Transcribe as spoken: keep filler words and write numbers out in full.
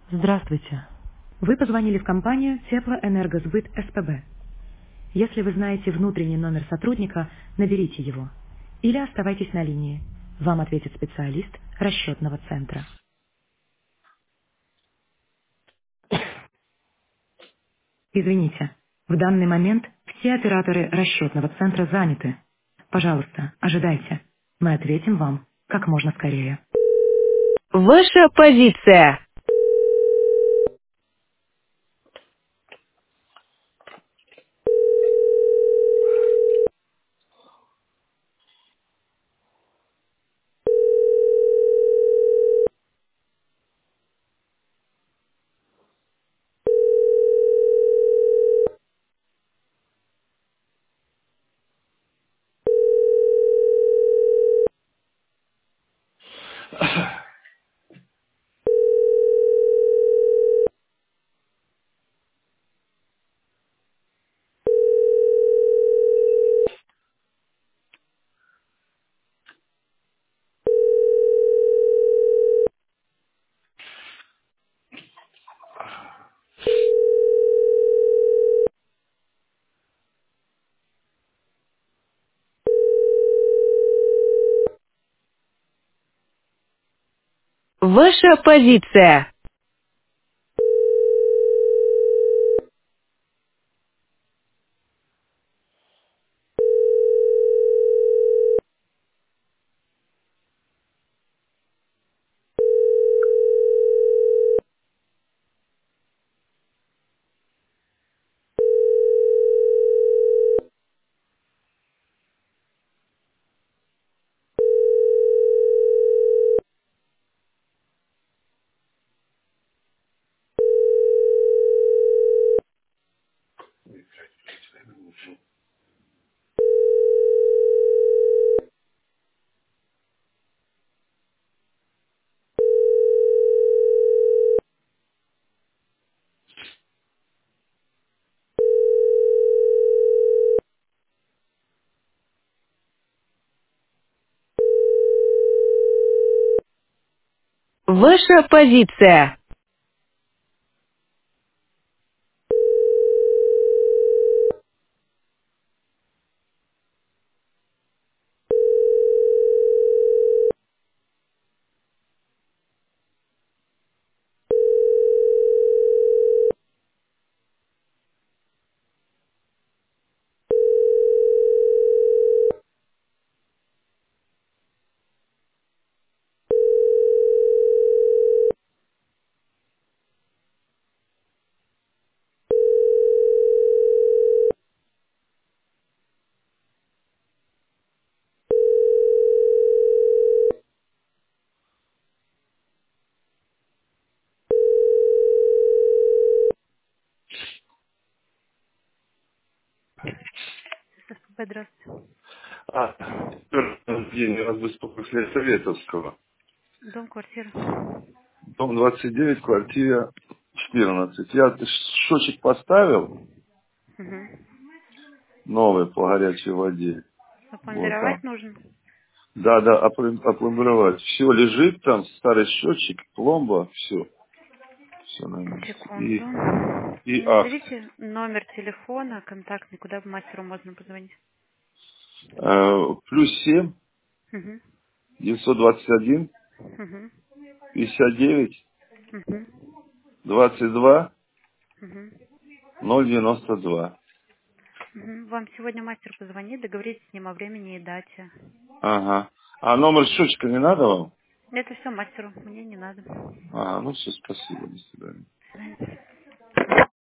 Здравствуйте. Вы позвонили в компанию Теплоэнергосбыт СПБ. Если вы знаете внутренний номер сотрудника, наберите его. Или оставайтесь на линии. Вам ответит специалист расчетного центра. Извините, в данный момент все операторы расчетного центра заняты. Пожалуйста, ожидайте. Мы ответим вам как можно скорее. Ваша позиция. Ваша позиция. Ваша позиция. Здравствуйте. А, первый день я вас беспокоюсь Советовского. Дом, квартира. Дом двадцать девять, квартира четырнадцать. Я счетчик поставил, Угу. новый по горячей воде. Вот Опломбировать там. нужен? Да, да, оплом- опломбировать. Все лежит там, старый счетчик, пломба, все. Все на месте. Секунду. И, и акт. Назовите номер телефона контактный, куда бы мастеру можно позвонить. Э, плюс семь, Угу. девятьсот двадцать один, Угу. пятьдесят девять, Угу. двадцать два, Угу. ноль девяносто два. Угу. Вам сегодня мастер позвонит, договоритесь с ним о времени и дате. Ага. А номер счетчика не надо вам? Это все мастеру, мне не надо. А, ну все, спасибо, до свидания. До свидания.